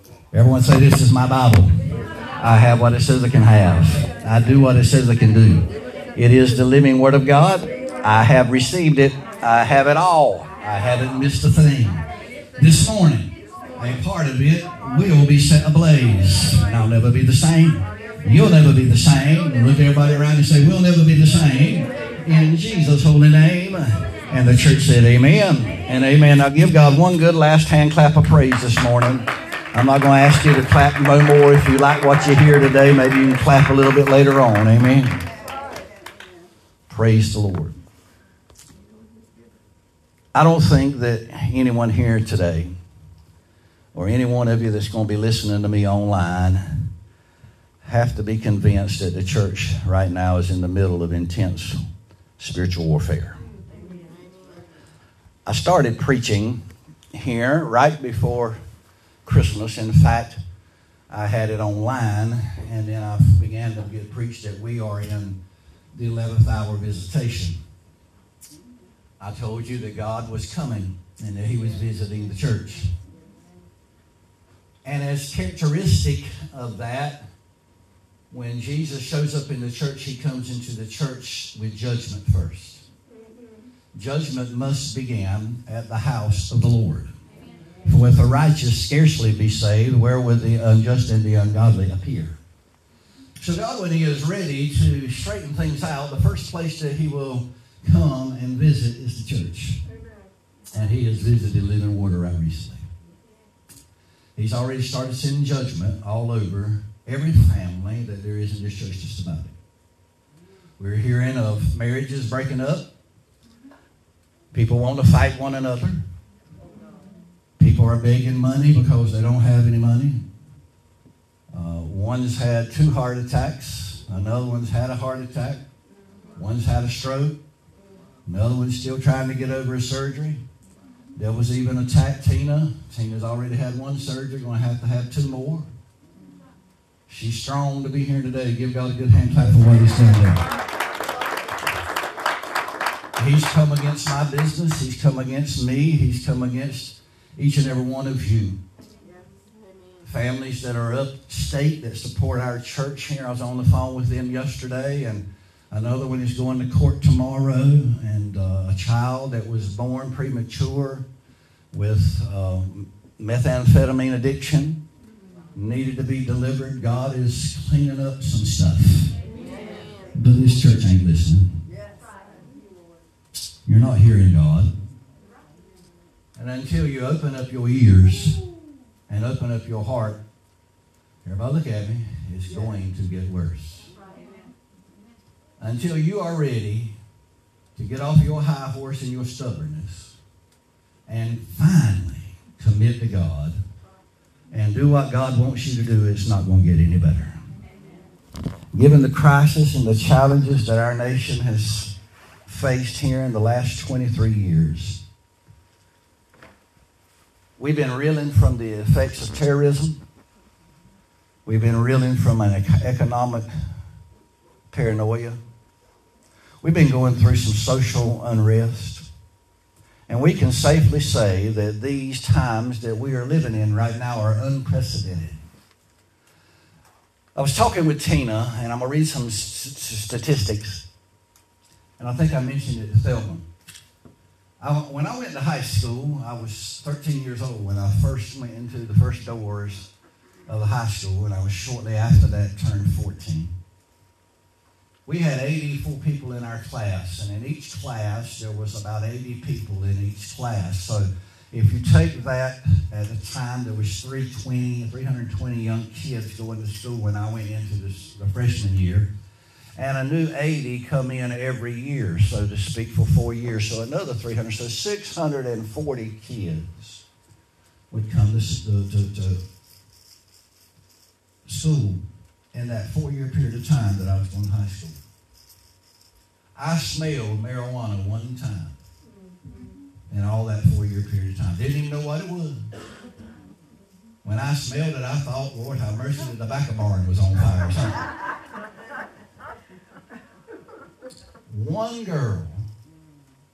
Everyone say, this is my Bible. I have what it says I can have. I do what it says I can do. It is the living Word of God. I have received it. I have it all. I haven't missed a thing. This morning, a part of it will be set ablaze. And I'll never be the same. You'll never be the same. Look at everybody around and say, we'll never be the same. In Jesus' holy name. And the church said amen and amen. Now give God one good last hand clap of praise this morning. I'm not going to ask you to clap no more. If you like what you hear today, maybe you can clap a little bit later on. Amen. Praise the Lord. I don't think that anyone here today or any one of you that's going to be listening to me online have to be convinced that the church right now is in the middle of intense spiritual warfare. I started preaching here right before Christmas. In fact, I had it online, and then I began to get preached that we are in the 11th hour visitation. I told you that God was coming and that He was visiting the church. And as characteristic of that, when Jesus shows up in the church, He comes into the church with judgment first. Judgment must begin at the house of the Lord. For if the righteous scarcely be saved, where would the unjust and the ungodly appear? So God, when He is ready to straighten things out, the first place that He will come and visit is the church. And He has visited Living Water right recently. He's already started sending judgment all over every family that there is in this church, just about it. We're hearing of marriages breaking up. People want to fight one another. People are begging money because they don't have any money. One's had 2 heart attacks. Another one's had a heart attack. One's had a stroke. Another one's still trying to get over a surgery. There was even attacked Tina. Tina's already had 1 surgery, going to have 2 more. She's strong to be here today. Give God a good hand clap for what He's done there. He's come against my business. He's come against me. He's come against each and every one of you. Families that are upstate that support our church here. I was on the phone with them yesterday, and another one is going to court tomorrow, and a child that was born premature with methamphetamine addiction needed to be delivered. God is cleaning up some stuff. But this church ain't listening. You're not hearing God. And until you open up your ears and open up your heart, everybody look at me, it's going to get worse. Until you are ready to get off your high horse and your stubbornness and finally commit to God and do what God wants you to do, it's not going to get any better. Given the crisis and the challenges that our nation has faced here in the last 23 years, we've been reeling from the effects of terrorism. We've been reeling from an economic paranoia. We've been going through some social unrest. And we can safely say that these times that we are living in right now are unprecedented. I was talking with Tina, and I'm going to read some statistics. And I think I mentioned it to Thelma. When I went to high school, I was 13 years old when I first went into the first doors of the high school, and I was shortly after that turned 14. We had 84 people in our class, and in each class there was about 80 people in each class. So if you take that, at the time there was 320 young kids going to school when I went into the freshman year. And a new 80 come in every year, so to speak, for 4 years. So another 300. So 640 kids would come to school in that 4-year period of time that I was going to high school. I smelled marijuana one time in all that 4-year period of time. Didn't even know what it was. When I smelled it, I thought, Lord, have mercy, the tobacco barn was on fire or something. One girl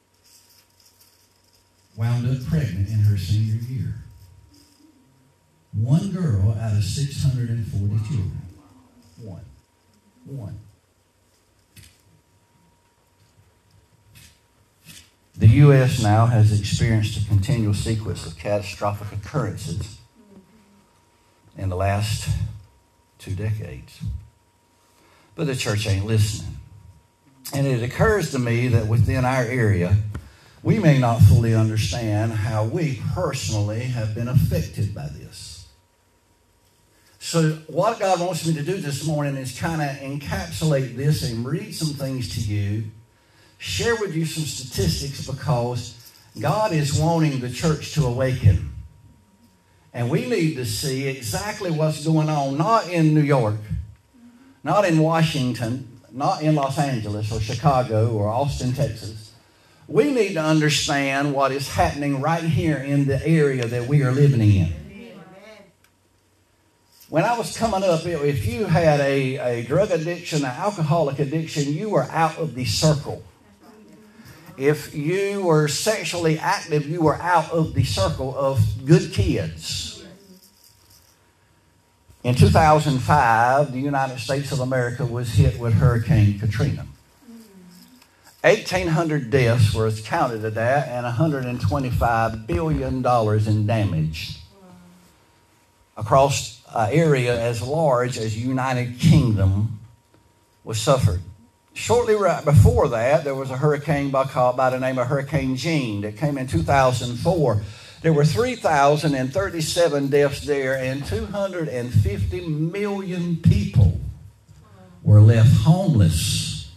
wound up pregnant in her senior year. One girl out of 640 children. One. The U.S. now has experienced a continual sequence of catastrophic occurrences in the last 2 decades. But the church ain't listening. And it occurs to me that within our area, we may not fully understand how we personally have been affected by this. So what God wants me to do this morning is kind of encapsulate this and read some things to you, share with you some statistics, because God is wanting the church to awaken. And we need to see exactly what's going on, not in New York, not in Washington, not in Los Angeles or Chicago or Austin, Texas. We need to understand what is happening right here in the area that we are living in. When I was coming up, if you had a drug addiction, an alcoholic addiction, you were out of the circle. If you were sexually active, you were out of the circle of good kids. In 2005, the United States of America was hit with Hurricane Katrina. 1,800 deaths were counted at that, and $125 billion in damage across an area as large as United Kingdom was suffered. Shortly right before that, there was a hurricane by the name of Hurricane Jean that came in 2004. There were 3,037 deaths there, and 250 million people were left homeless.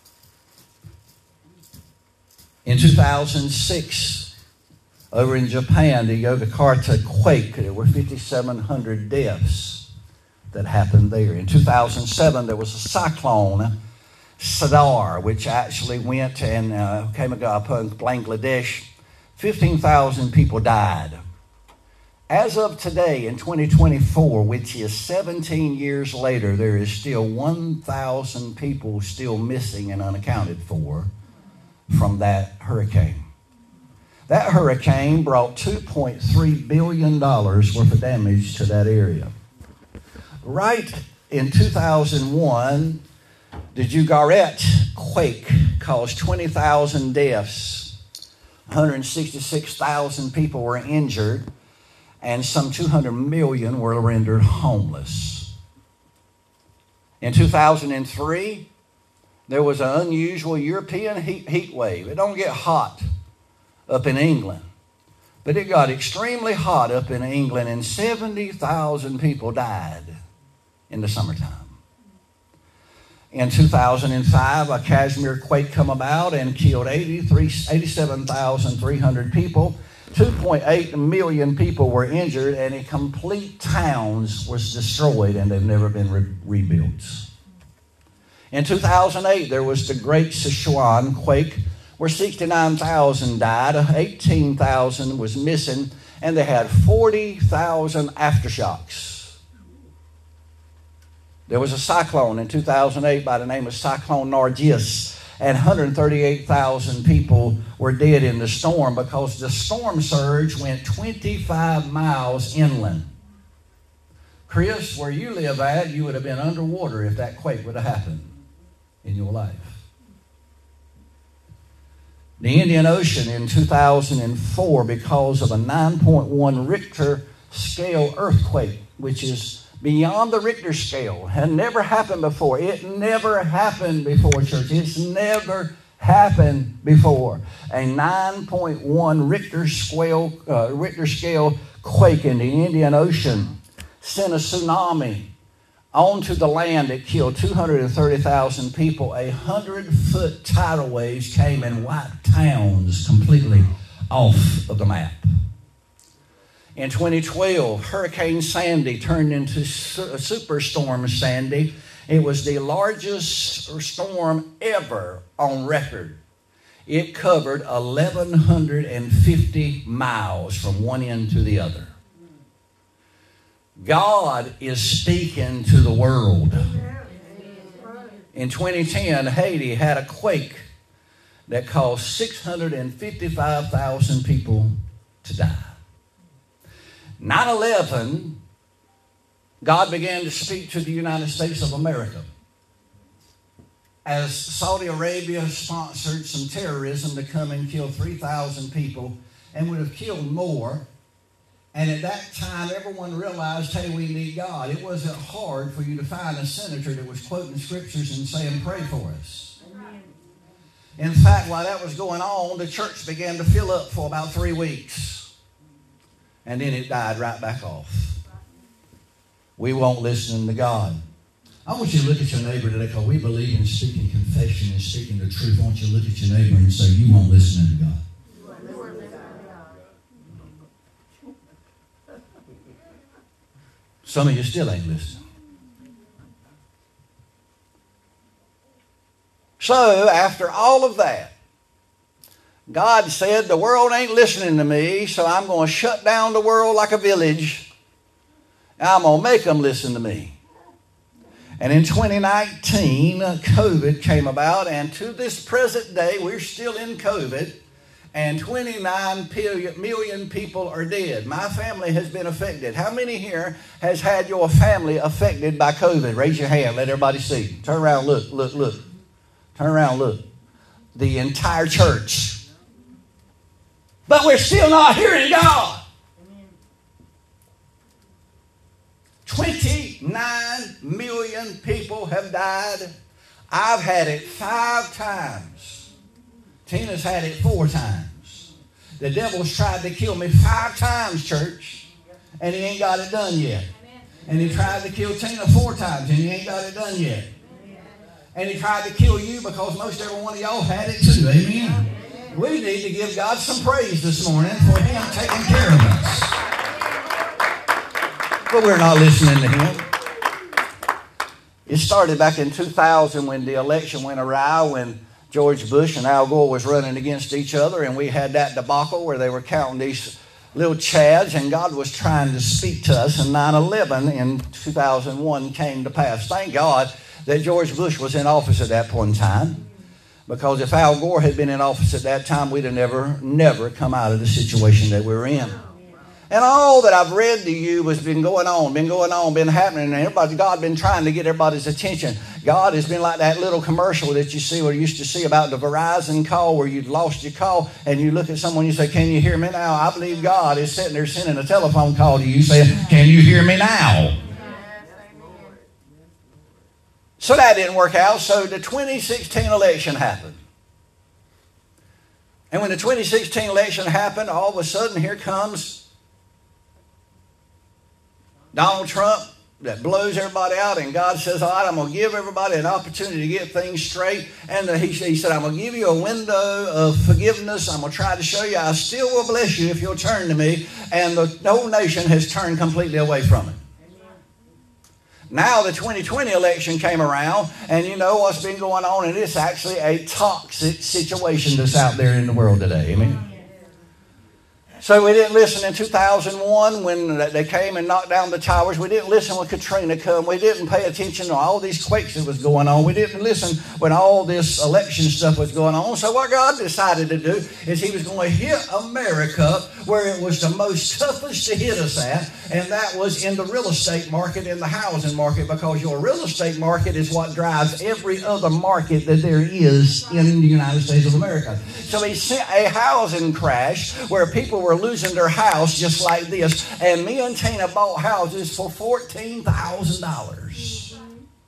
In 2006, over in Japan, the Yogyakarta quake, there were 5,700 deaths that happened there. In 2007, there was a cyclone, Sadar, which actually went and came upon Bangladesh. 15,000 people died. As of today, in 2024, which is 17 years later, there is still 1,000 people still missing and unaccounted for from that hurricane. That hurricane brought $2.3 billion worth of damage to that area. Right in 2001, the Jugaret quake caused 20,000 deaths. 166,000 people were injured, and some 200 million were rendered homeless. In 2003, there was an unusual European heat wave. It don't get hot up in England, but it got extremely hot up in England, and 70,000 people died in the summertime. In 2005, a Kashmir quake come about and killed 87,300 people. 2.8 million people were injured, and a complete towns was destroyed, and they've never been rebuilt. In 2008, there was the Great Sichuan quake, where 69,000 died, 18,000 was missing, and they had 40,000 aftershocks. There was a cyclone in 2008 by the name of Cyclone Nargis, and 138,000 people were dead in the storm because the storm surge went 25 miles inland. Chris, where you live at, you would have been underwater if that quake would have happened in your life. The Indian Ocean in 2004, because of a 9.1 Richter scale earthquake, which is beyond the Richter scale, had never happened before. It never happened before, church. It's never happened before. A 9.1 Richter scale quake in the Indian Ocean sent a tsunami onto the land that killed 230,000 people. 100-foot tidal waves came and wiped towns completely off of the map. In 2012, Hurricane Sandy turned into Superstorm Sandy. It was the largest storm ever on record. It covered 1,150 miles from one end to the other. God is speaking to the world. In 2010, Haiti had a quake that caused 655,000 people to die. 9/11 God began to speak to the United States of America as Saudi Arabia sponsored some terrorism to come and kill 3,000 people and would have killed more. And at that time, everyone realized, hey, we need God. It wasn't hard for you to find a senator that was quoting scriptures and saying, pray for us. Amen. In fact, while that was going on, the church began to fill up for about 3 weeks. And then it died right back off. We won't listen to God. I want you to look at your neighbor today, because we believe in speaking confession and speaking the truth. I want you to look at your neighbor and say, you won't listen to God. Some of you still ain't listening. So, after all of that, God said, the world ain't listening to me, so I'm going to shut down the world like a village, and I'm going to make them listen to me. And in 2019, COVID came about, and to this present day, we're still in COVID, and 29 million people are dead. My family has been affected. How many here has had your family affected by COVID? Raise your hand. Let everybody see. Turn around, look. Turn around, look. The entire church. But we're still not hearing God. 29 million people have died. I've had it 5 times. Tina's had it 4 times. The devil's tried to kill me 5 times, church, and he ain't got it done yet. And he tried to kill Tina 4 times, and he ain't got it done yet. And he tried to kill you because most every one of y'all had it too. Amen? We need to give God some praise this morning for him taking care of us. But we're not listening to him. It started back in 2000 when the election went awry, when George Bush and Al Gore was running against each other, and we had that debacle where they were counting these little chads, and God was trying to speak to us, and 9/11 in 2001 came to pass. Thank God that George Bush was in office at that point in time, because if Al Gore had been in office at that time, we'd have never come out of the situation that we were in. And all that I've read to you has been going on, been happening, and God been trying to get everybody's attention. God has been like that little commercial that you see, or you used to see about the Verizon call, where you'd lost your call, and you look at someone and you say, can you hear me now? I believe God is sitting there sending a telephone call to you saying, can you hear me now? So that didn't work out, so the 2016 election happened. And when the 2016 election happened, all of a sudden here comes Donald Trump that blows everybody out, and God says, all right, I'm going to give everybody an opportunity to get things straight. And he said, I'm going to give you a window of forgiveness. I'm going to try to show you I still will bless you if you'll turn to me. And the whole nation has turned completely away from it. Now the 2020 election came around, and you know what's been going on, and it's actually a toxic situation that's out there in the world today. Amen. So we didn't listen in 2001 when they came and knocked down the towers. We didn't listen when Katrina came. We didn't pay attention to all these quakes that was going on. We didn't listen when all this election stuff was going on. So what God decided to do is he was going to hit America where it was the most toughest to hit us at, and that was in the real estate market, in the housing market, because your real estate market is what drives every other market that there is in the United States of America. So he sent a housing crash where people were losing their house just like this. And me and Tina bought houses for $14,000.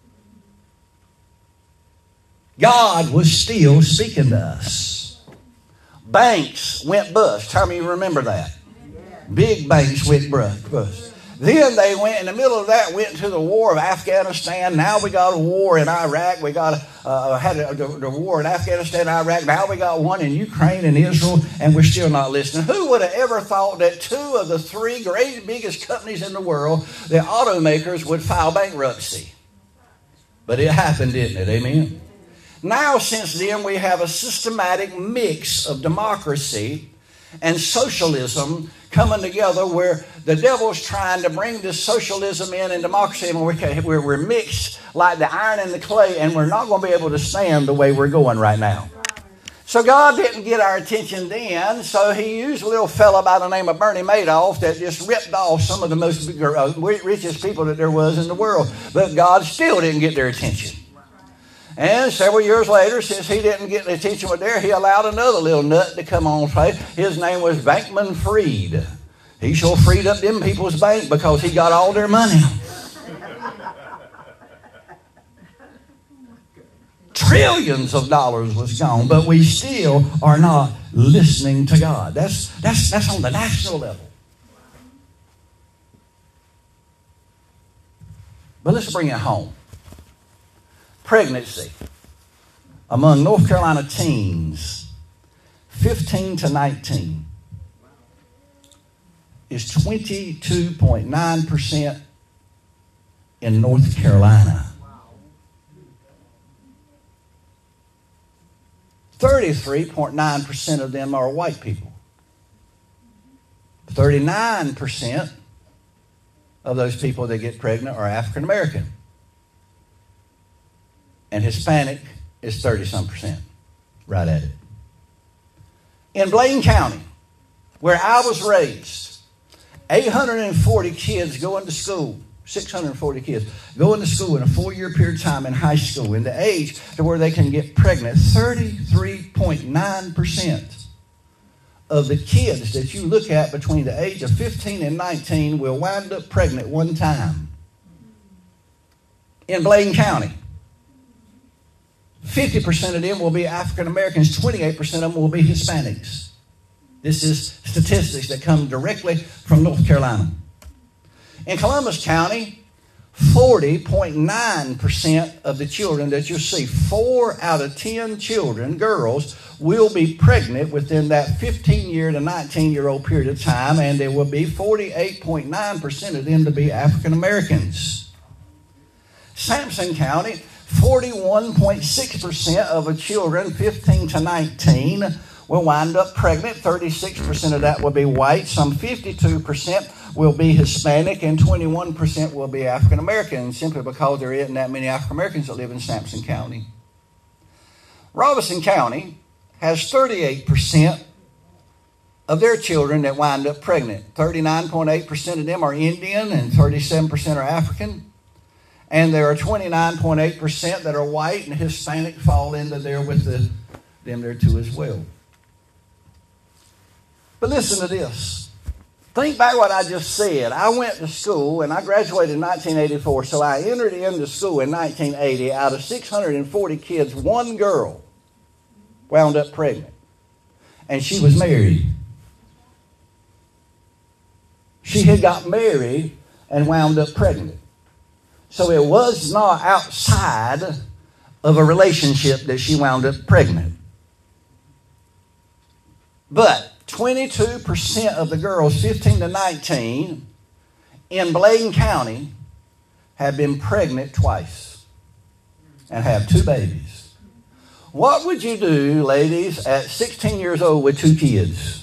God was still speaking to us. Banks went bust. How many remember that? Big banks went bust. Then they went, in the middle of that, went to the war of Afghanistan. Now we got a war in Iraq. We got the war in Afghanistan and Iraq. Now we got one in Ukraine and Israel, and we're still not listening. Who would have ever thought that 2 of the 3 biggest companies in the world, the automakers, would file bankruptcy? But it happened, didn't it? Amen? Now, since then, we have a systematic mix of democracy and socialism coming together, where the devil's trying to bring this socialism in and democracy, and we're mixed like the iron and the clay, and we're not going to be able to stand the way we're going right now. So God didn't get our attention then, so he used a little fella by the name of Bernie Madoff that just ripped off some of the most richest people that there was in the world. But God still didn't get their attention. And several years later, since he didn't get the attention with there, he allowed another little nut to come on play. His name was Bankman-Fried. He sure freed up them people's bank because he got all their money. Trillions of dollars was gone, but we still are not listening to God. That's on the national level. But let's bring it home. Pregnancy among North Carolina teens, 15 to 19, is 22.9% in North Carolina. 33.9% of them are white people. 39% of those people that get pregnant are African American. And Hispanic is 30-some%. Right at it. In Blaine County, where I was raised, 840 kids go into school. 640 kids go into school in a 4-year period of time in high school, in the age to where they can get pregnant. 33.9% of the kids that you look at between the age of 15 and 19 will wind up pregnant one time. In Blaine County, 50% of them will be African Americans, 28% of them will be Hispanics. This is statistics that come directly from North Carolina. In Columbus County, 40.9% of the children that you'll see, 4 out of 10 children, girls, will be pregnant within that 15-year to 19-year-old period of time, and there will be 48.9% of them to be African Americans. Sampson County, 41.6% of the children 15 to 19 will wind up pregnant. 36% of that will be white. Some 52% will be Hispanic, and 21% will be African American, simply because there isn't that many African Americans that live in Sampson County. Robeson County has 38% of their children that wind up pregnant. 39.8% of them are Indian, and 37% are African. And there are 29.8% that are white, and Hispanic fall into there with them there too as well. But listen to this. Think back what I just said. I went to school, and I graduated in 1984, so I entered into school in 1980. Out of 640 kids, one girl wound up pregnant, and she was married. She had got married and wound up pregnant. So it was not outside of a relationship that she wound up pregnant. But 22% of the girls 15 to 19 in Blaine County have been pregnant twice and have 2 babies. What would you do, ladies, at 16 years old with 2 kids?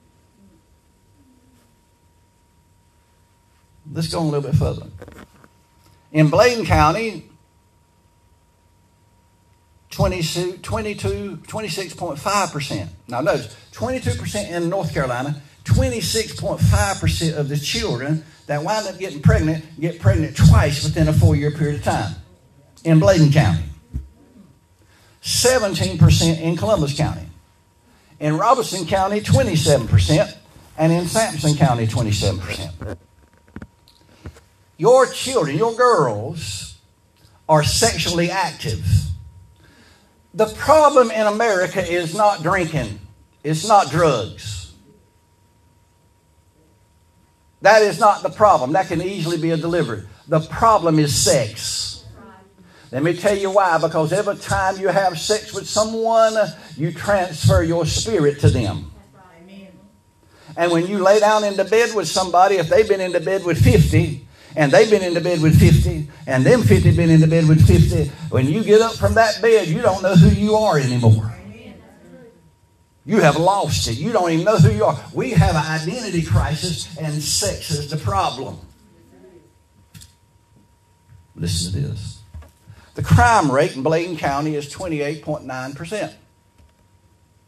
Let's go a little bit further. In Blaine County, 26.5%. Now notice, 22% in North Carolina, 26.5% of the children that wind up getting pregnant get pregnant twice within a 4-year period of time. In Blaine County. 17% in Columbus County. In Robeson County, 27%. And in Sampson County, 27%. Your children, your girls, are sexually active. The problem in America is not drinking. It's not drugs. That is not the problem. That can easily be delivered. The problem is sex. Let me tell you why. Because every time you have sex with someone, you transfer your spirit to them. And when you lay down into bed with somebody, if they've been into bed with 50, and they've been into bed with 50, and them 50 been into bed with 50, when you get up from that bed, you don't know who you are anymore. You have lost it. You don't even know who you are. We have an identity crisis, and sex is the problem. Listen to this. The crime rate in Blaine County is 28.9%.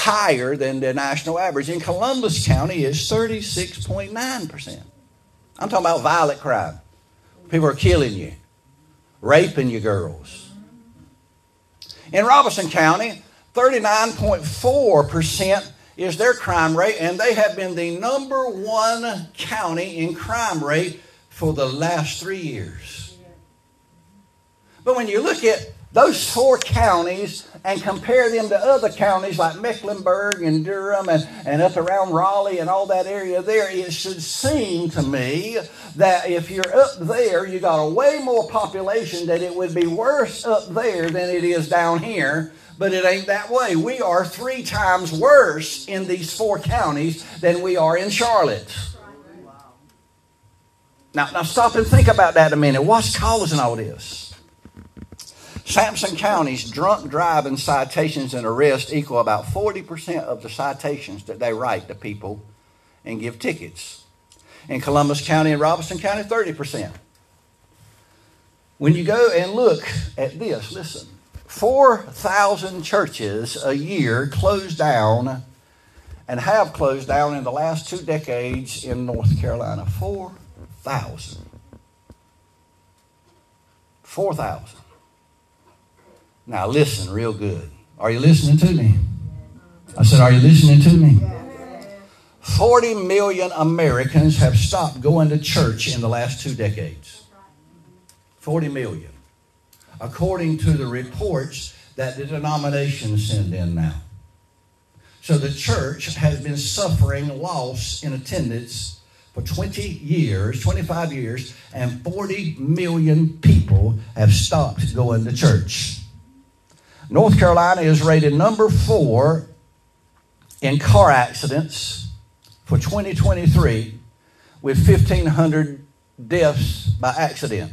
higher than the national average. In Columbus County, it's 36.9%. I'm talking about violent crime. People are killing you, raping you girls. In Robeson County, 39.4% is their crime rate, and they have been the number one county in crime rate for the last 3 years. But when you look at those 4 counties and compare them to other counties like Mecklenburg and Durham and up around Raleigh and all that area there, it should seem to me that if you're up there, you got a way more population, that it would be worse up there than it is down here. But it ain't that way. We are 3 times worse in these 4 counties than we are in Charlotte. Now stop and think about that a minute. What's causing all this? Sampson County's drunk driving citations and arrests equal about 40% of the citations that they write to people and give tickets. In Columbus County and Robeson County, 30%. When you go and look at this, listen. 4,000 churches a year close down and have closed down in the last 2 decades in North Carolina. 4,000. 4,000. Now listen real good. Are you listening to me? I said, are you listening to me? 40 million Americans have stopped going to church in the last 2 decades. 40 million. According to the reports that the denominations send in now. So the church has been suffering loss in attendance for 20 years, 25 years, and 40 million people have stopped going to church. North Carolina is rated number 4 in car accidents for 2023 with 1,500 deaths by accident.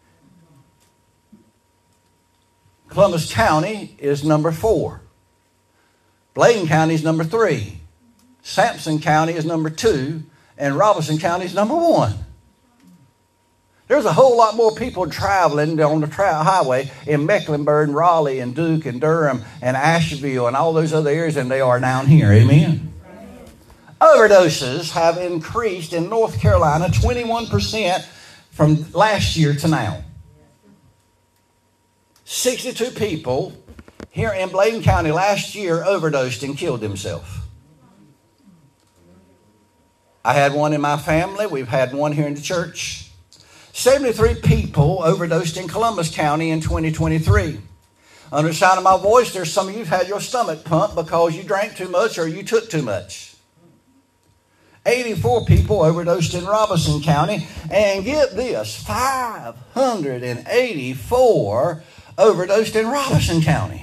Columbus County is number 4. Bladen County is number 3. Sampson County is number 2. And Robeson County is number 1. There's a whole lot more people traveling on the highway in Mecklenburg and Raleigh and Duke and Durham and Asheville and all those other areas than they are down here. Amen? Overdoses have increased in North Carolina 21% from last year to now. 62 people here in Bladen County last year overdosed and killed themselves. I had one in my family. We've had one here in the church. 73 people overdosed in Columbus County in 2023. Under the sound of my voice, there's some of you who've had your stomach pumped because you drank too much or you took too much. 84 people overdosed in Robeson County. And get this, 584 overdosed in Robeson County.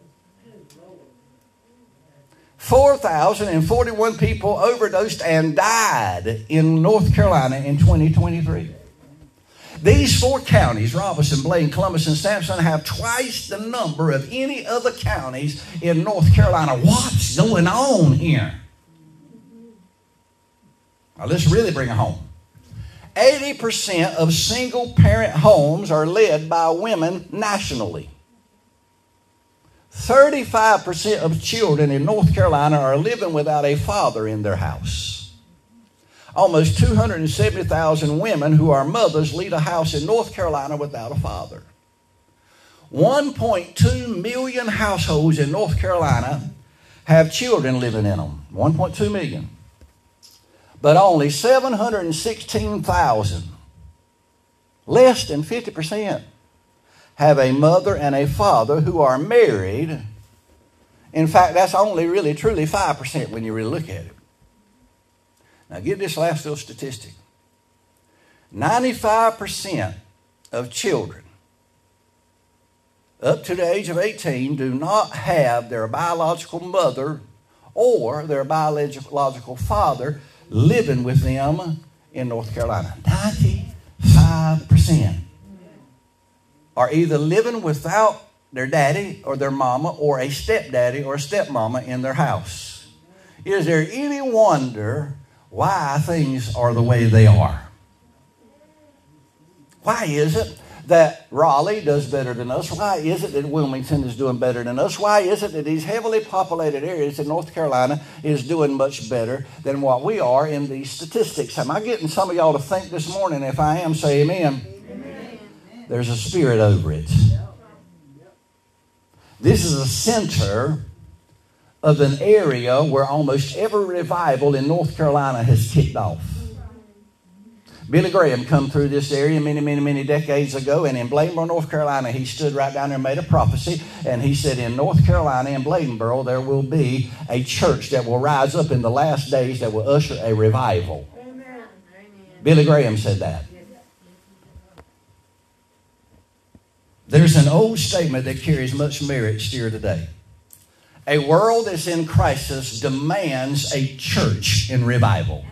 4,041 people overdosed and died in North Carolina in 2023. These 4 counties, Robeson, Bladen, Columbus, and Sampson, have twice the number of any other counties in North Carolina. What's going on here? Now let's really bring it home. 80% of single-parent homes are led by women nationally. 35% of children in North Carolina are living without a father in their house. Almost 270,000 women who are mothers lead a house in North Carolina without a father. 1.2 million households in North Carolina have children living in them. 1.2 million. But only 716,000, less than 50%, have a mother and a father who are married. In fact, that's only really truly 5% when you really look at it. Now get this last little statistic. 95% of children up to the age of 18 do not have their biological mother or their biological father living with them in North Carolina. 95% are either living without their daddy or their mama or a stepdaddy or a stepmama in their house. Is there any wonder why things are the way they are? Why is it that Raleigh does better than us? Why is it that Wilmington is doing better than us? Why is it that these heavily populated areas in North Carolina is doing much better than what we are in these statistics? Am I getting some of y'all to think this morning? If I am, say amen. Amen. There's a spirit over it. This is a center of an area where almost every revival in North Carolina has kicked off. Billy Graham come through this area many decades ago, and in Bladenboro, North Carolina, he stood right down there and made a prophecy, and he said in North Carolina, in Bladenboro, there will be a church that will rise up in the last days that will usher a revival. Amen. Billy Graham said that. There's an old statement that carries much merit still today. A world that's in crisis demands a church in revival.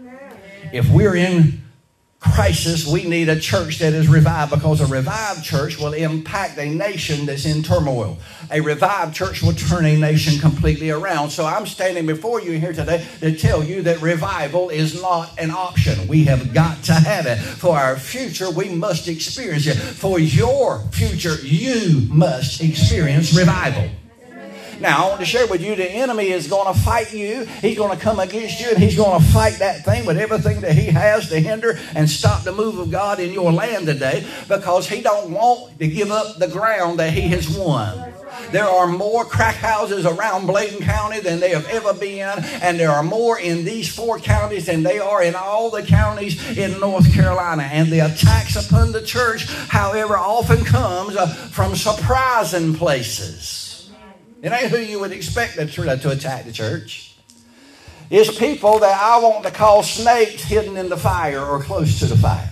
If we're in crisis, we need a church that is revived, because a revived church will impact a nation that's in turmoil. A revived church will turn a nation completely around. So I'm standing before you here today to tell you that revival is not an option. We have got to have it. For our future, we must experience it. For your future, you must experience revival. Now, I want to share with you, the enemy is going to fight you. He's going to come against you, and he's going to fight that thing with everything that he has to hinder and stop the move of God in your land today, because he don't want to give up the ground that he has won. There are more crack houses around Bladen County than there have ever been, and there are more in these 4 counties than they are in all the counties in North Carolina. And the attacks upon the church, however, often comes from surprising places. It ain't who you would expect to attack the church. It's people that I want to call snakes hidden in the fire or close to the fire.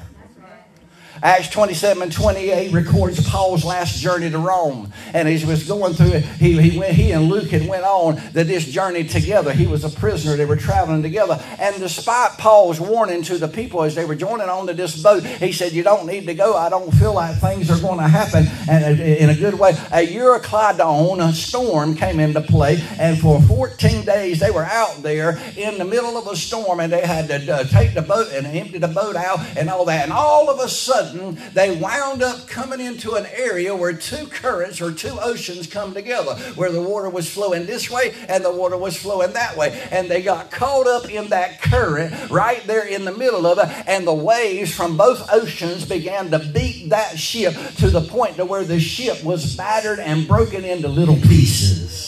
Acts 27:28 records Paul's last journey to Rome. And he was going through it. He and Luke had went on this journey together. He was a prisoner. They were traveling together. And despite Paul's warning to the people as they were joining onto this boat, he said, you don't need to go. I don't feel like things are going to happen. And in a good way, a Euroclydon, a storm, came into play. And for 14 days, they were out there in the middle of a storm. And they had to take the boat and empty the boat out and all that. And all of a sudden, they wound up coming into an area where 2 currents or 2 oceans come together, where the water was flowing this way and the water was flowing that way. And they got caught up in that current right there in the middle of it, and the waves from both oceans began to beat that ship to the point to where the ship was battered and broken into little pieces.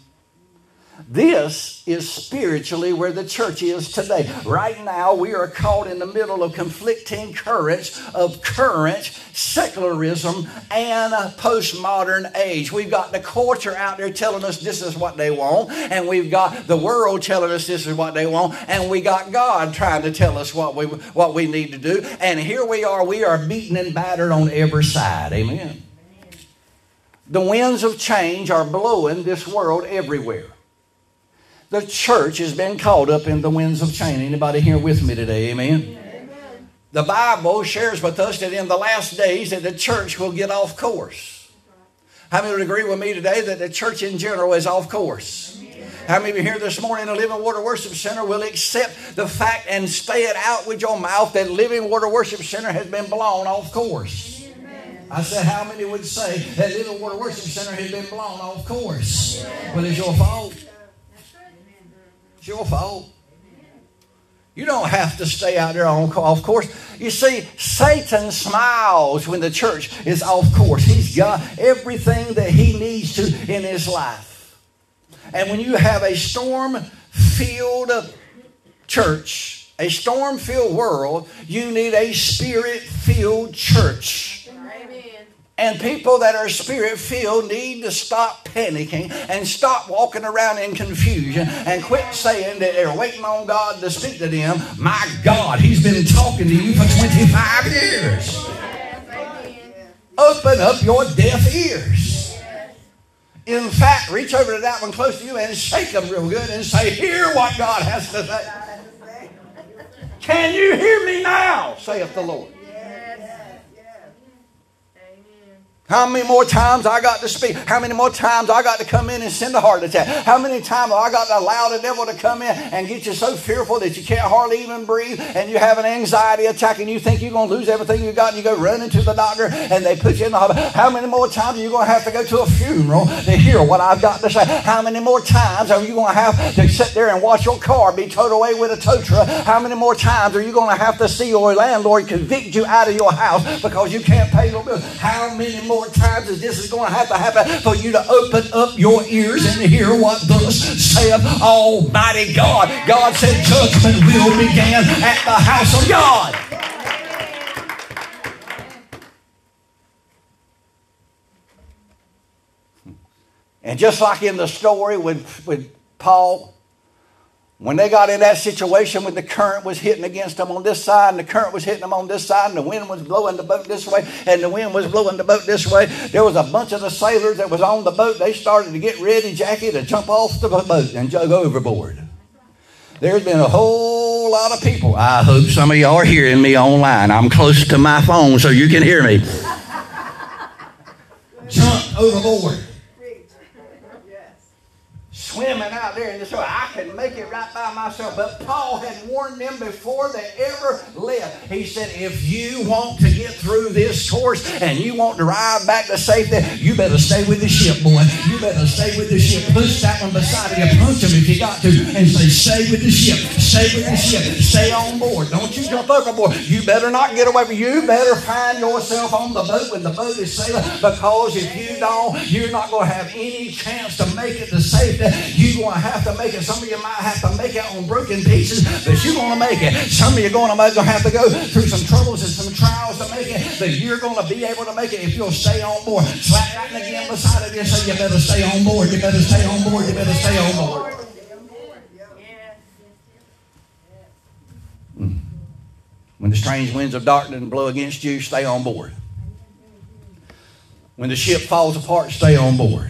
This is spiritually where the church is today. Right now, we are caught in the middle of conflicting currents of current secularism and a postmodern age. We've got the culture out there telling us this is what they want, and we've got the world telling us this is what they want, and we got God trying to tell us what we need to do. And here we are beaten and battered on every side. Amen. The winds of change are blowing this world everywhere. The church has been caught up in the winds of change. Anybody here with me today? Amen? Amen. The Bible shares with us that in the last days that the church will get off course. How many would agree with me today that the church in general is off course? Amen. How many of you here this morning in the Living Water Worship Center will accept the fact and say it out with your mouth that Living Water Worship Center has been blown off course? Amen. I said, how many would say that Living Water Worship Center has been blown off course? Amen. Well, it's your fault. It's your fault. You don't have to stay out there off course. You see, Satan smiles when the church is off course. He's got everything that he needs to in his life. And when you have a storm-filled church, a storm-filled world, you need a spirit-filled church. And people that are spirit-filled need to stop panicking and stop walking around in confusion and quit saying that they're waiting on God to speak to them. My God, He's been talking to you for 25 years. Open up your deaf ears. In fact, reach over to that one close to you and shake them real good and say, hear what God has to say. Can you hear me now, saith the Lord? How many more times I got to speak? How many more times I got to come in and send a heart attack? How many times I got to allow the devil to come in and get you so fearful that you can't hardly even breathe, and you have an anxiety attack, and you think you're going to lose everything you got, and you go running to the doctor and they put you in the hospital? How many more times are you going to have to go to a funeral to hear what I've got to say? How many more times are you going to have to sit there and watch your car be towed away with a tow truck? How many more times are you going to have to see your landlord convict you out of your house because you can't pay your bills? How many more times is this going to happen for you to open up your ears and hear what thus saith Almighty God? God said judgment will begin at the house of God. And just like in the story with Paul, when they got in that situation when the current was hitting against them on this side and the current was hitting them on this side and the wind was blowing the boat this way and the wind was blowing the boat this way, there was a bunch of the sailors that was on the boat. They started to get ready, Jackie, to jump off the boat and go overboard. There's been a whole lot of people. I hope some of y'all are hearing me online. I'm close to my phone so you can hear me. Jump overboard. Swimming out there in the shore. I can make it right by myself. But Paul had warned them before they ever left. He said, if you want to get through this course and you want to ride back to safety, you better stay with the ship, boy. You better stay with the ship. Push that one beside you. Punch him if you got to. And say, stay with the ship. Stay with the ship. Stay on board. Don't you jump overboard. You better not get away. You better find yourself on the boat when the boat is sailing, because if you don't, you're not going to have any chance to make it to safety. You're going to have to make it. Some of you might have to make it on broken pieces, but you're going to make it. Some of you are going to have to go through some troubles and some trials to make it, but you're going to be able to make it if you'll stay on board. Slap that again beside of you and say, you better stay on board. You better stay on board. You better stay on board. When the strange winds of darkness blow against you, stay on board. When the ship falls apart, stay on board.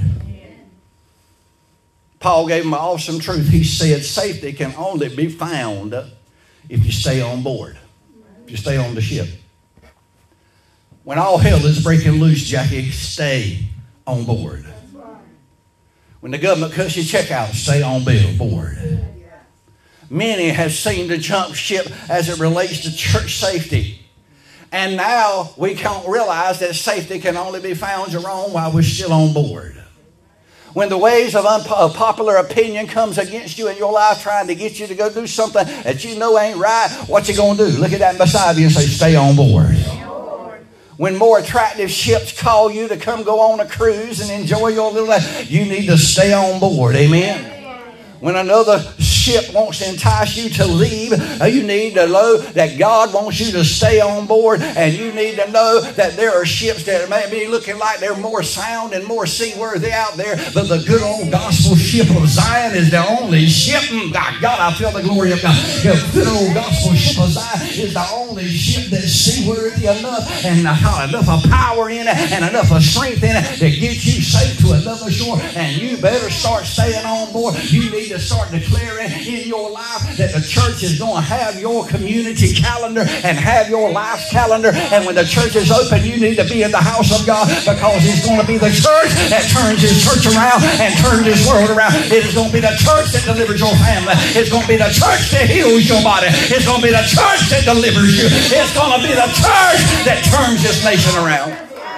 Paul gave him an awesome truth. He said safety can only be found if you stay on board, if you stay on the ship. When all hell is breaking loose, Jackie, stay on board. When the government cuts your check out, stay on board. Many have seen to jump ship as it relates to church safety. And now we can't realize that safety can only be found, Jerome, while we're still on board. When the waves of unpopular opinion comes against you in your life, trying to get you to go do something that you know ain't right, what you going to do? Look at that beside you and say, stay on board. When more attractive ships call you to come go on a cruise and enjoy your little life, you need to stay on board. Amen. When another ship wants to entice you to leave, you need to know that God wants you to stay on board, and you need to know that there are ships that may be looking like they're more sound and more seaworthy out there, but the good old gospel ship of Zion is the only ship. God, I feel the glory of God. The good old gospel ship of Zion is the only ship that's seaworthy enough and enough of power in it and enough of strength in it to get you safe to another shore. And you better start staying on board. You need to start declaring in your life that the church is going to have your community calendar and have your life calendar. And when the church is open, you need to be in the house of God, because it's going to be the church that turns His church around and turns His world around. It is going to be the church that delivers your family. It's going to be the church that heals your body. It's going to be the church that delivers you. It's going to be the church that turns this nation around.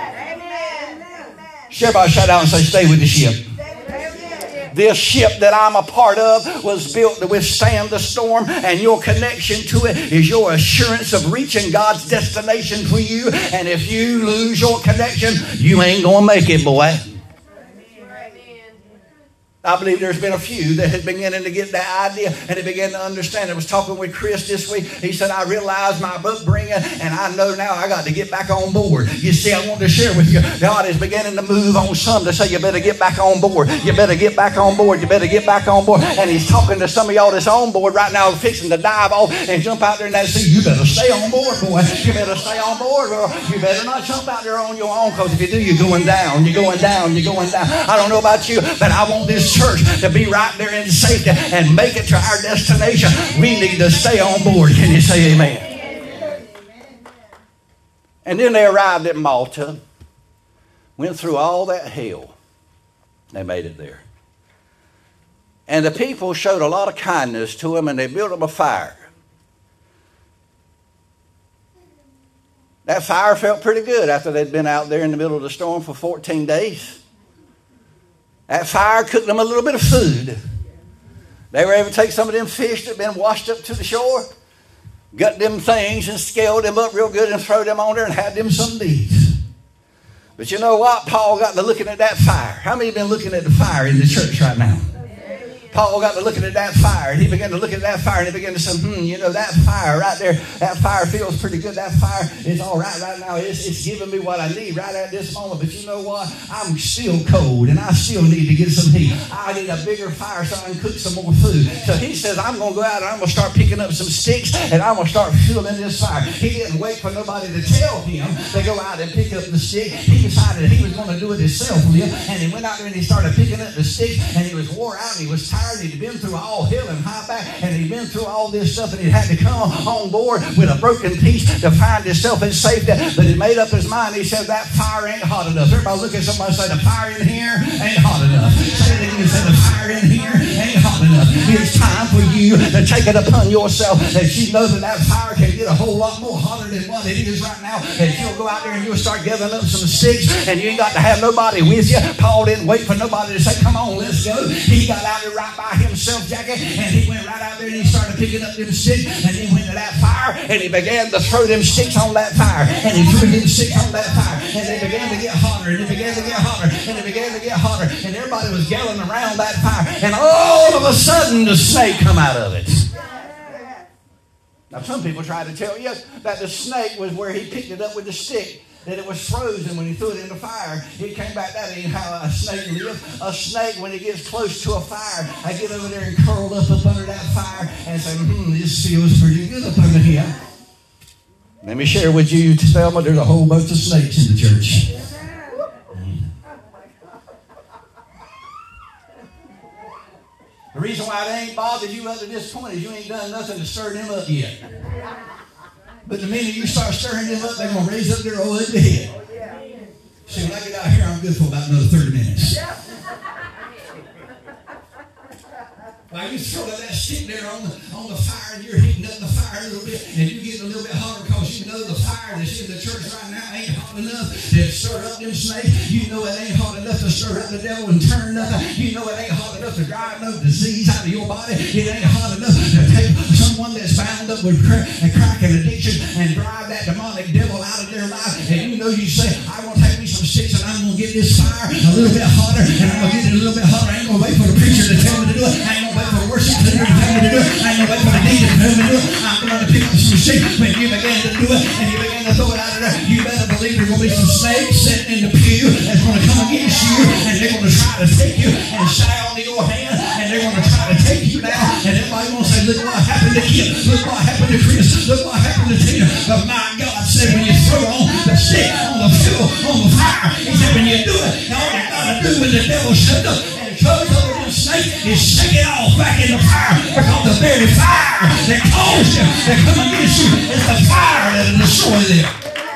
Everybody shout out and say, stay with the ship. This ship that I'm a part of was built to withstand the storm, and your connection to it is your assurance of reaching God's destination for you. And if you lose your connection, you ain't going to make it, boy. I believe there's been a few that had beginning to get that idea and they began to understand. I was talking with Chris this week. He said, I realized my upbringing and I know now I got to get back on board. You see, I want to share with you, God is beginning to move on some to say, you better get back on board. You better get back on board. You better get back on board. And He's talking to some of y'all that's on board right now, fixing to dive off and jump out there and that sea. You better stay on board, boy. You better stay on board, girl. You better not jump out there on your own, because if you do, you're going down. You're going down. You're going down. I don't know about you, but I want this church to be right there in safety and make it to our destination. We need to stay on board. Can you say amen? And then they arrived at Malta. went through all that hell. They made it there. And the people showed a lot of kindness to them, and they built them a fire. That fire felt pretty good after they'd been out there in the middle of the storm for 14 days. That fire cooked them a little bit of food. They were able to take some of them fish that had been washed up to the shore, gut them things and scaled them up real good and throw them on there and had them some meat. But you know what? Paul got to looking at that fire. How many have been looking at the fire in the church right now? Paul got to looking at that fire, and he began to look at that fire, and he began to say, you know, that fire right there, that fire feels pretty good. That fire is all right now. It's giving me what I need right at this moment. But you know what? I'm still cold, and I still need to get some heat. I need a bigger fire so I can cook some more food. So he says, I'm going to go out, and I'm going to start picking up some sticks, and I'm going to start fueling this fire. He didn't wait for nobody to tell him to go out and pick up the stick. He decided he was going to do it himself, and he went out there, and he started picking up the stick, and he was wore out, and he was tired. He'd been through all hell and high back, and he'd been through all this stuff, and he had to come on board with a broken piece to find himself in safety. But he made up his mind. He said, that fire ain't hot enough. Everybody look at somebody and say, the fire in here ain't hot enough. Say it again. Say, the fire in here ain't hot enough. It's time for you to take it upon yourself that you know that fire can get a whole lot more hotter than what it is right now. And you'll go out there and you'll start gathering up some sticks, and you ain't got to have nobody with you. Paul didn't wait for nobody to say, come on, let's go. He got out there right by himself, Jackie, and he went right out there and he started picking up them sticks, and he went to that fire and he began to throw them sticks on that fire, and he threw them sticks on that fire, and they began to get hotter, and they began to get hotter, and they began to get hotter, and everybody was yelling around that fire, and all of a sudden the snake come out of it. Now some people try to tell you that the snake was where he picked it up with the stick, that it was frozen when he threw it in the fire. It came back. That ain't how a snake lives. A snake, when it gets close to a fire, I get over there and curl up under that fire and say, this feels pretty good up under here. Let me share with you, Thelma, there's a whole bunch of snakes in the church. The reason why it ain't bothered you up to this point is you ain't done nothing to stir them up yet. But the minute you start stirring them up, they're going to raise up their old ugly head. See, when I get out here, I'm good for about another 30 minutes. Well, you throw that stick there on the fire, and you're heating up the fire a little bit, and you're getting a little bit hotter because you know the fire that's in the church right now ain't hot enough to stir up them snakes. You know it ain't hot enough to stir up the devil and turn nothing. You know it ain't hot enough to drive no disease out of your body. It ain't hot enough to take someone that's bound up with crack and addiction and drive that demonic devil out of their life. And you know you say, I'm going to take me some sticks and I'm going to get this fire a little bit hotter, and I'm going to get it a little bit hotter. I ain't going to wait for the preacher to tell me to do it. I ain't going to wait for the worship leader to tell me to do it. I ain't going to wait for the DJ to tell me to do it. I'm going to pick up some sticks. When you begin to do it and you begin to throw it out of there, you better believe there's going to be some snakes sitting in the pew that's going to come against you, and they're going to try to take you and shy onto your hand, and they're going to try to take you down, and everybody's going to say, look what happened to Kim, look what happened to Chris, look what happened to Tina. But my God said, when you throw on the stick, on the fuel, on the fire, he said, when you do it, all you got to do when the devil shut up and comes over the snake is shake it off back in the fire, because the very fire that caused you to come against you is the fire that will destroy them.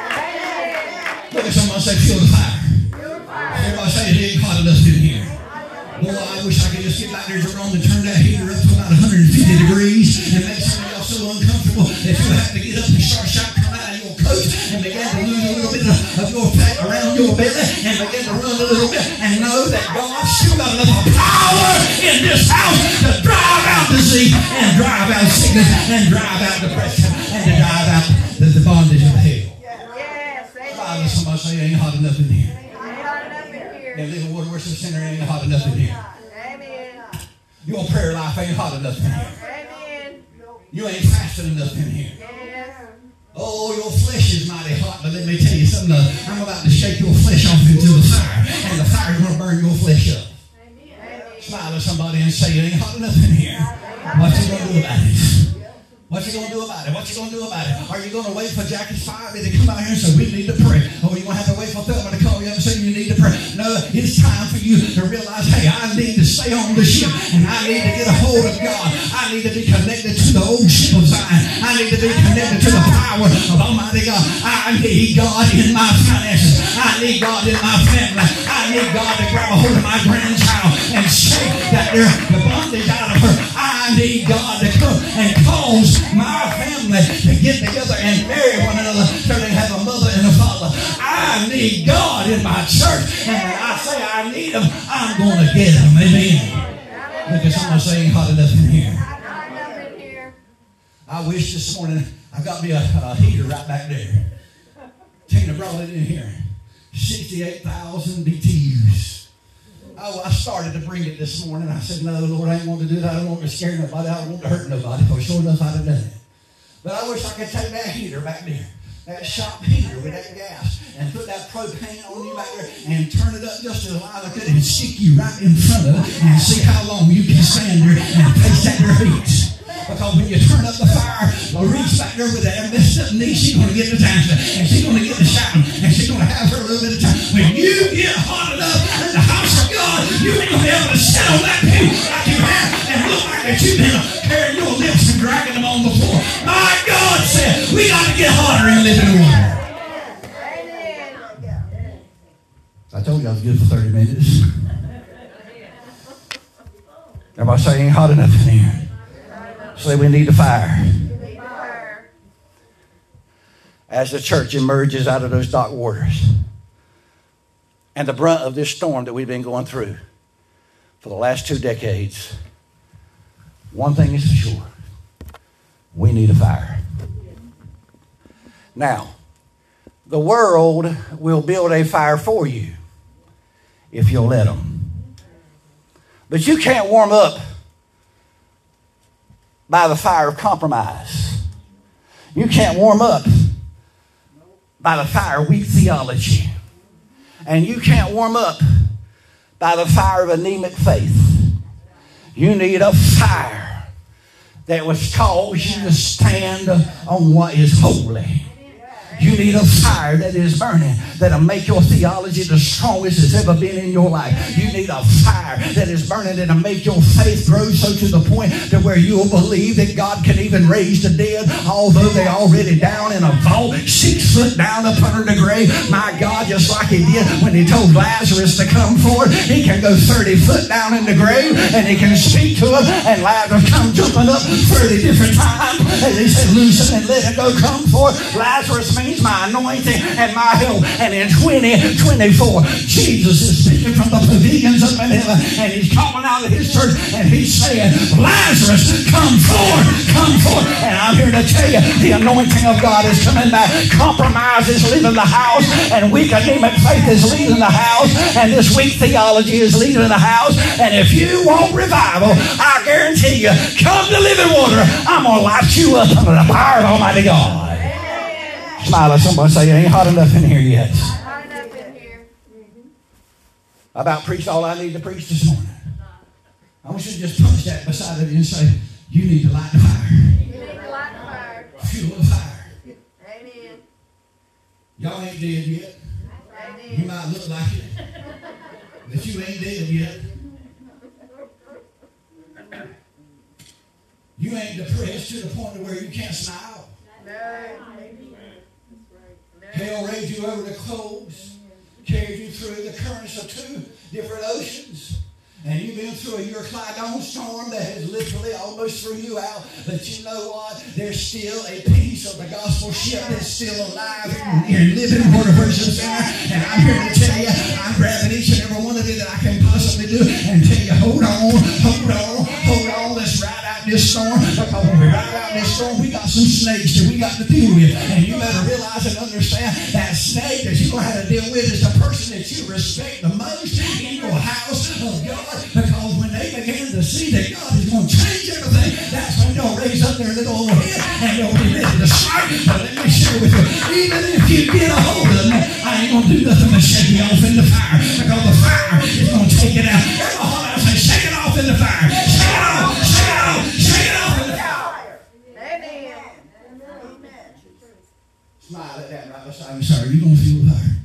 Look at someone say, feel the fire. Everybody say, it ain't hot enough in here. Boy, I wish I could just get back there, Jerome, and turn that heater up to about 150 degrees and make some of y'all so uncomfortable that you'll have to get up and start shouting, come out of your coat and begin to lose a little bit of your fat around your belly and begin to run a little bit and know that God still got enough power in this house to drive out disease and drive out sickness and drive out depression and to drive out the bondage of hell. Somebody say, it ain't hot enough in here. That Living Water Worship Center ain't hot enough in here. Amen. Your prayer life ain't hot enough in here. Amen. You ain't fasting enough in here. Yes. Oh, your flesh is mighty hot, but let me tell you something. I'm about to shake your flesh off into the fire, and the fire's going to burn your flesh up. Amen. Smile at somebody and say, it ain't hot enough in here. What you going to do about it? What you going to do about it? What you going to do about it? Are you going to wait for Jackie's fire to come out here and say, we need to pray? Or you going to have to wait for Thelma to call you up and say, you need to pray? No, it's time for you to realize, hey, I need to stay on the ship, and I need to get a hold of God. I need to be connected to the old ship of Zion. I need to be connected to the power power of Almighty God. I need God in my finances. I need God in my family. I need God to grab a hold of my grandchild and shake the bondage out of her. I need God to come and cause my family to get together and marry one another so they have a mother and a father. I need God in my church. And when I say I need him, I'm going to get him. Amen. Look at someone saying hot enough in here. I wish this morning I got me a heater right back there. Tina brought it in here. 68,000 BTUs. Oh, I started to bring it this morning. I said, no, Lord, I ain't want to do that. I don't want to scare nobody. I don't want to hurt nobody. Because sure enough, I'd have done it. But I wish I could take that heater back there. That shop heater with that gas and put that propane on you back there and turn it up just as loud as I could and stick you right in front of it and see how long you can stand there and taste that your heat. Because when you turn up the fire, Lorraine's back there with that messed up knee, she's going to get the dancing, and she's going to get the shouting, and she's going to have her a little bit of time. When you get hot enough in the house of God, you ain't going to be able to sit on that pew like you have and look like that you've been carrying your lips and dragging them on the floor. My God said, we got to get hotter in living water. I told you I was good for 30 minutes. Everybody say, ain't hot enough in here. Say we need a fire. As the church emerges out of those dark waters and the brunt of this storm that we've been going through for the last 2 decades, one thing is for sure. We need a fire. Now, the world will build a fire for you if you'll let them. But you can't warm up by the fire of compromise. You can't warm up by the fire of weak theology. And you can't warm up by the fire of anemic faith. You need a fire that will cause you to stand on what is holy. You need a fire that is burning, that'll make your theology the strongest it's ever been in your life. You need a fire that is burning that'll make your faith grow so to the point to where you'll believe that God can even raise the dead, although they're already down in a vault, 6 foot down up under the grave. My God, just like he did when he told Lazarus to come forward, he can go 30 foot down in the grave and he can speak to him, and Lazarus come jumping up 30 different times. And he said, loosen and let it go, come forth. Lazarus means my anointing and my help. And in 2024, Jesus is speaking from the pavilions up in heaven, and he's calling out of his church, and he's saying, Lazarus, come forth, come forth. And I'm here to tell you, the anointing of God is coming back. Compromise is leaving the house, and weak anemic faith is leaving the house, and this weak theology is leaving the house. And if you want revival, I guarantee you, come to Living Water. I'm going to light you up under the power of Almighty God. Smile at somebody, say, it ain't hot enough in here yet. Hot enough in here. I about preached all I need to preach this morning. I want you to just punch that beside of you and say, you need to light the fire. You need to light the fire. Fuel the fire. Amen. Y'all ain't dead yet. Amen. You might look like it, but you ain't dead yet. You ain't depressed to the point where you can't smile. No. Hell raised you over the coals, carried you through the currents of 2 different oceans. And you've been through a Euroclydon storm that has literally almost threw you out. But you know what? There's still a piece of the gospel ship that's still alive in Living Water Version Center. And I'm here to tell you, I'm grabbing each and every one of you that I can possibly do and tell you, hold on, hold on, hold on. Let's ride out this storm. Because when we ride out this storm, we got some snakes that we got to deal with. And you better realize and understand that snake that you're going to have to deal with is the person that you respect the most in your house of God. Because when they begin to see that God is going to change everything, that's when they'll raise up their little old head and they'll be ready to strike. But let me share with you, even if you get a hold of them, I ain't going to do nothing but shake you off in the fire. Because the fire is going to take it out. Everybody say, shake it off in the fire. Shake it off, shake it off, shake it off in the fire. Amen. Smile at that right beside me. Sorry, you're going to feel the fire.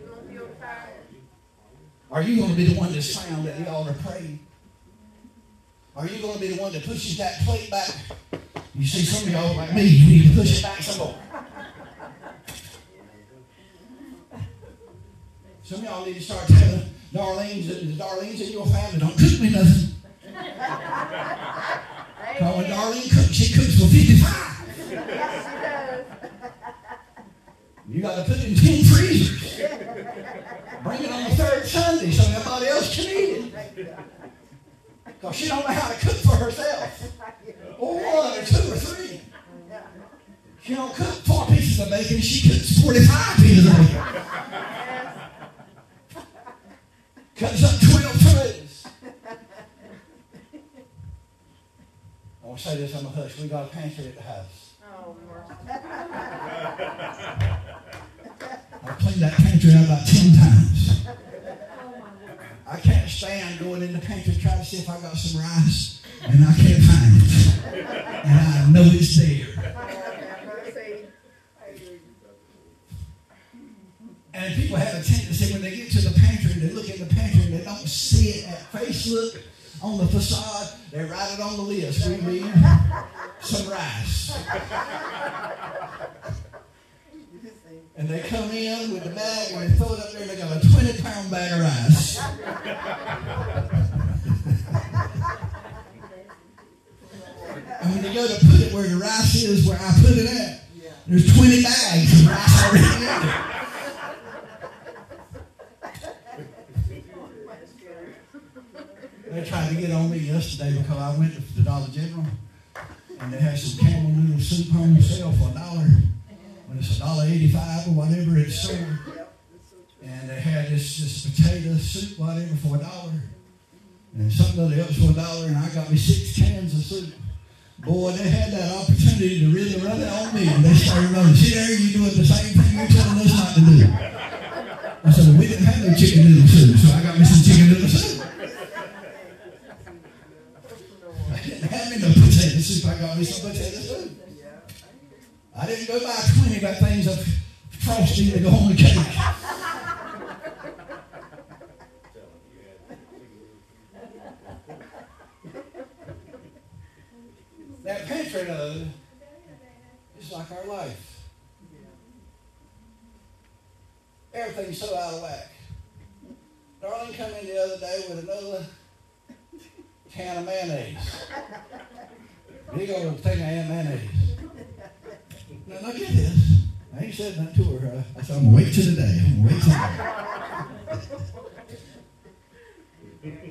Are you going to be the one that's found at the altar praying? Are you going to be the one that pushes that plate back? You see, some of y'all like me, you need to push it back some more. Some of y'all need to start telling Darlene's in your family, don't cook me nothing. Because when Darlene cooks, she cooks for 55. Yes, she does. You got to put it in 10 freezers. Bring it on the third Sunday so everybody else can eat it. Because she don't know how to cook for herself. Or one, or two, or three. She don't cook 4 pieces of bacon, she cooks 45 pieces of bacon. Cuts up 12 trays. I want to say this, I'm a hush. We got a pantry at the house. Oh, mercy. I've cleaned that pantry out about 10 times. I can't stand going in the pantry trying to see if I got some rice, and I can't find it. And I know it's there. And people have a tendency when they get to the pantry, they look in the pantry and they don't see it at face look on the facade. They write it on the list. We need some rice. And they come in with the bag and they throw it up there and they got a 20-pound bag of rice. And when you go to put it where the rice is, where I put it at, there's 20 bags of rice already in there. They tried to get on me yesterday because I went to the Dollar General and they had some Camel noodle soup on sale for $1. When it's $1.85 or whatever it's sold. And they had this potato soup, whatever, for $1. And something else for $1, and I got me 6 cans of soup. Boy, they had that opportunity to really run it on me. And they started running. See there, you doing the same thing you're telling us not to do. I said, well, we didn't have no chicken noodle soup, so I got me some chicken noodle soup. I didn't have me no potato soup, I got me some potato soup. I didn't go buy 20 by things of frosting to go on the cake. That pantry though is like our life. Everything's so out of whack. Darlene come in the other day with another can of mayonnaise. Big old thing of mayonnaise. Now look at this. I ain't said nothing to her. I said, I'm going to wait till today. I'm going to wait till today.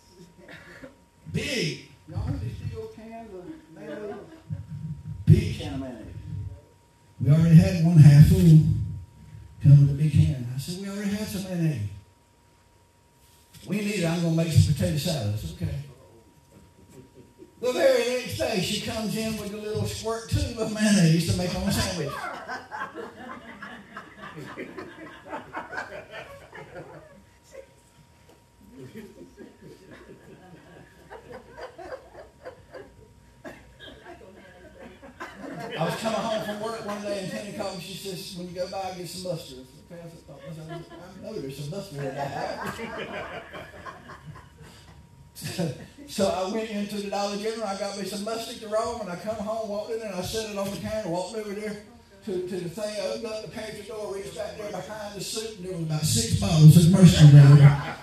Big. Y'all have these big old cans of mayonnaise? Big can of mayonnaise. We already had one half full. Come with a big can. I said, we already had some mayonnaise. We need it. I'm going to make some potato salad. I said, okay. The very next day, she comes in with a little squirt tube of mayonnaise to make on a sandwich. I was coming home from work one day and Penny called me. She says, when you go by, get some mustard. I said, I know there's some mustard in that. So I went into the Dollar General, I got me some mustard to roll, and I come home, walked in there, and I set it on the counter, walked over there to the thing, I opened up the pantry door, reached back there behind the soup, and there was about 6 bottles of mustard there.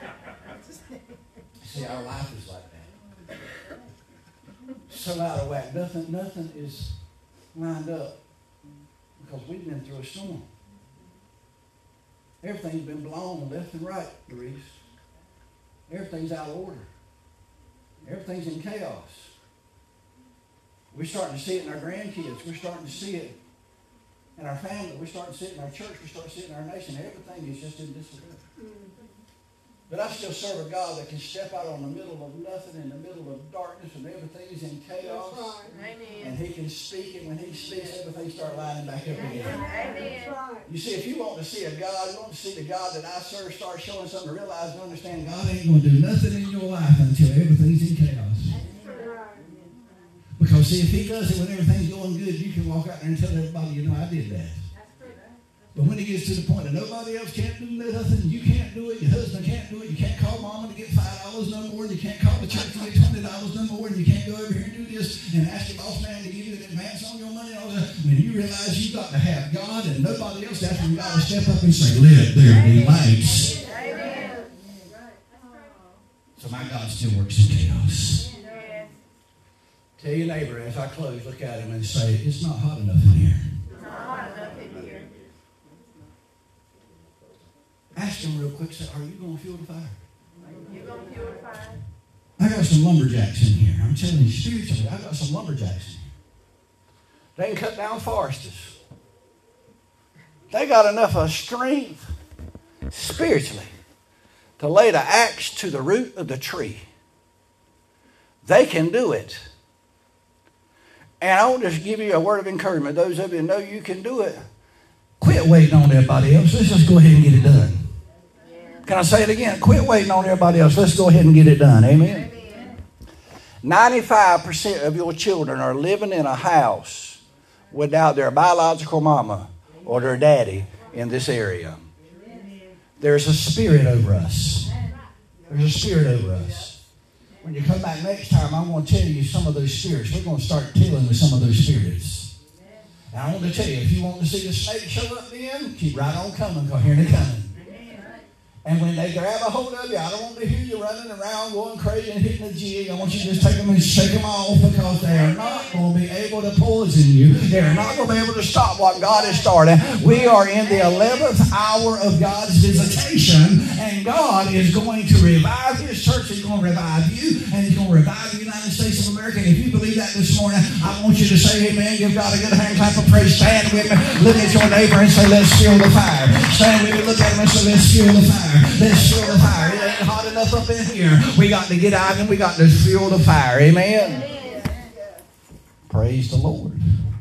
See, our life is like that. So out of whack. Nothing is lined up because we've been through a storm. Everything's been blown left and right, Reese. Everything's out of order. Everything's in chaos. We're starting to see it in our grandkids. We're starting to see it in our family. We're starting to see it in our church. We're starting to see it in our nation. Everything is just in disarray. But I still serve a God that can step out on the middle of nothing, in the middle of darkness, and everything is in chaos. Right. And He can speak, and when He speaks, everything starts lining back up again. Amen. You see, if you want to see a God, you want to see the God that I serve start showing something, to realize and understand God ain't going to do nothing in your life until everything's in chaos. Because see, if He does it when everything's going good, you can walk out there and tell everybody, you know, I did that. But when it gets to the point that nobody else can't do nothing, you can't do it, your husband can't do it, you can't call mama to get $5 no more, you can't call the church to get $20 no more, and you can't go over here and do this and ask your boss man to give you an advance on your money and all that. When you realize you've got to have God and nobody else, that's when you got to step up and say, let there be lights. Amen. So my God still works in chaos. Tell your neighbor as I close, look at him and say, it's not hot enough in here. Not hot enough in here. Ask him real quick, say, are you going to fuel the fire? You gonna fuel the fire? I got some lumberjacks in here. I'm telling you, spiritually, I got some lumberjacks in here. They can cut down forests. They got enough of strength spiritually to lay the axe to the root of the tree. They can do it. And I want to just give you a word of encouragement. Those of you who know you can do it, quit waiting on everybody else. Let's just go ahead and get it done. Can I say it again? Quit waiting on everybody else. Let's go ahead and get it done. Amen. 95% of your children are living in a house without their biological mama or their daddy in this area. There's a spirit over us. There's a spirit over us. When you come back next time, I'm going to tell you some of those spirits. We're going to start dealing with some of those spirits. And I want to tell you, if you want to see the snake show up then, keep right on coming, because here they're coming. And when they grab a hold of you, I don't want to hear you running around going crazy and hitting the jig. I want you to just take them and shake them off, because they are not going to be able to poison you. They are not going to be able to stop what God has started. We are in the 11th hour of God's visitation, and God is going to revive His church. He's going to revive you, and He's going to revive the United States of America. And if you believe that this morning, I want you to say amen. Give God a good hand clap of praise. Stand with me. Look at your neighbor and say, let's fuel the fire. Stand with me. Look at him and say, let's fuel the fire. Let's fuel the fire. It ain't hot enough up in here. We got to get out and we got to fuel the fire. Amen. Praise the Lord.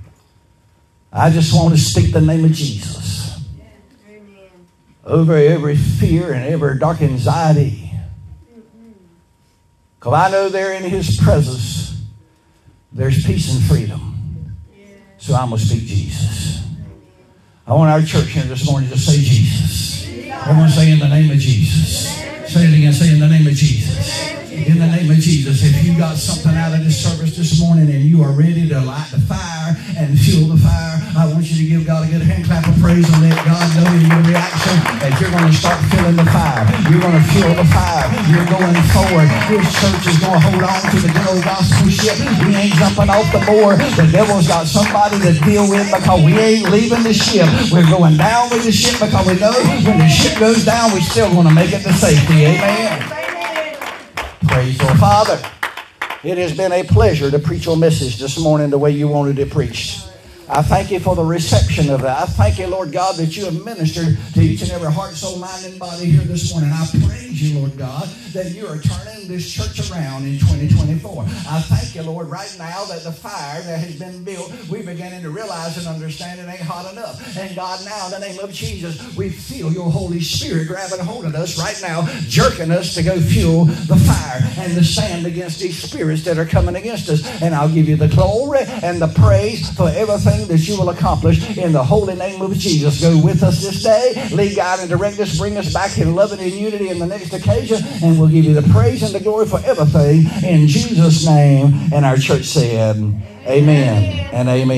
I just want to speak the name of Jesus over every fear and every dark anxiety. Because I know there in His presence there's peace and freedom. So I'm going to speak Jesus. I want our church here this morning to say Jesus. Everyone say in the name of Jesus. Say it again. Say in the name of Jesus. In the name of Jesus. If you got something out of this service this morning and you are ready to light the fire and fuel the fire, I want you to give God a good hand clap of praise and let God know in your reaction that you're going to start filling the fire. You're going to fuel the fire. You're going forward. This church is going to hold on to the good old gospel ship. We ain't jumping off the board. The devil's got somebody to deal with, because we ain't leaving the ship. We're going down with the ship, because we know when the ship goes down, we're still going to make it to safety. Amen. Praise the Father. It has been a pleasure to preach your message this morning the way you wanted it preached. I thank you for the reception of that. I thank you, Lord God, that you have ministered to each and every heart, soul, mind, and body here this morning. I praise you, Lord God, that you are turning this church around in 2024. I thank you, Lord, right now that the fire that has been built, we're beginning to realize and understand it ain't hot enough. And God, now in the name of Jesus, we feel your Holy Spirit grabbing hold of us right now, jerking us to go fuel the fire and to stand against these spirits that are coming against us. And I'll give you the glory and the praise for everything that you will accomplish in the holy name of Jesus. Go with us this day. Lead, guide, and direct us. Bring us back in love and in unity in the next occasion. And we'll give you the praise and the glory for everything in Jesus' name. And our church said, amen and amen.